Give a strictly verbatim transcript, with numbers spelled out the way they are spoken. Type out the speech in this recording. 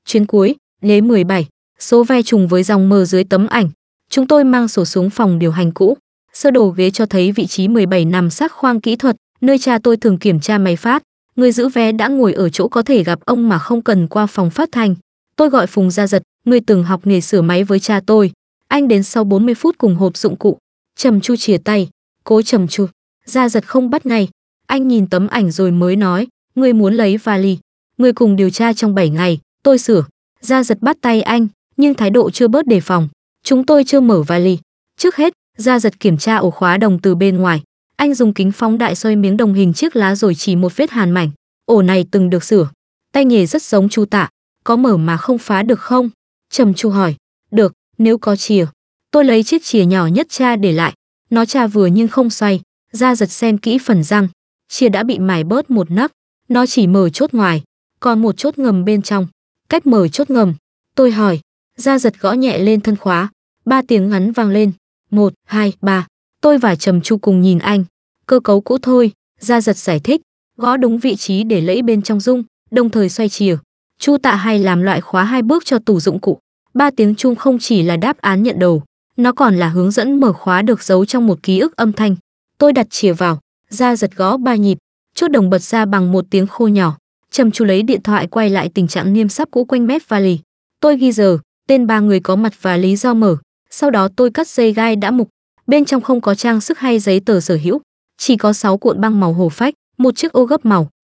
Chuyến cuối, Lễ mười bảy, số ve trùng với dòng mờ dưới tấm ảnh. Chúng tôi mang sổ xuống phòng điều hành cũ. Sơ đồ ghế cho thấy vị trí mười bảy nằm sát khoang kỹ thuật, nơi cha tôi thường kiểm tra máy phát. Người giữ vé đã ngồi ở chỗ có thể gặp ông mà không cần qua phòng phát thanh. Tôi gọi Phùng Gia Giật, người từng học nghề sửa máy với cha tôi. Anh đến sau bốn mươi phút cùng hộp dụng cụ. Trầm Chu chìa tay, cố Trầm Chu. Gia Giật không bắt ngay. Anh nhìn tấm ảnh rồi mới nói, người muốn lấy vali. Người cùng điều tra trong bảy ngày, tôi sửa. Gia Giật bắt tay anh, nhưng thái độ chưa bớt đề phòng. Chúng tôi chưa mở vali. Trước hết, Gia Giật kiểm tra ổ khóa đồng từ bên ngoài. Anh dùng kính phóng đại xoay miếng đồng hình chiếc lá rồi chỉ một vết hàn mảnh. Ổ này từng được sửa. Tay nghề rất giống Chu Tạ. Có mở mà không phá được không? Trầm Chu hỏi. Được, nếu có chìa. Tôi lấy chiếc chìa nhỏ nhất cha để lại. Nó tra vừa nhưng không xoay. Gia Giật xem kỹ phần răng. Chìa đã bị mài bớt một nấc. Nó chỉ mở chốt ngoài, còn một chốt ngầm bên trong. Cách mở chốt ngầm. Tôi hỏi. Gia Giật gõ nhẹ lên thân khóa. Ba tiếng ngắn vang lên. Một, hai, ba. Tôi và Trầm Chu cùng nhìn anh. Cơ cấu cũ thôi. Gia Giật giải thích. Gõ đúng vị trí để lẫy bên trong rung, đồng thời xoay chìa. Chu Tạ hay làm loại khóa hai bước cho tủ dụng cụ. Ba tiếng chuông không chỉ là đáp án nhận đầu, nó còn là hướng dẫn mở khóa được giấu trong một ký ức âm thanh. Tôi đặt chìa vào. Gia Giật gõ ba nhịp. Chốt đồng bật ra bằng một tiếng khô nhỏ. Trầm Chu lấy điện thoại quay lại tình trạng niêm sắp cũ quanh mép vali. Tôi ghi giờ, tên ba người có mặt và lý do mở. Sau đó tôi cắt dây gai đã mục. Bên trong không có trang sức hay giấy tờ sở hữu, chỉ có sáu cuộn băng màu hồ phách, một chiếc ô gấp màu,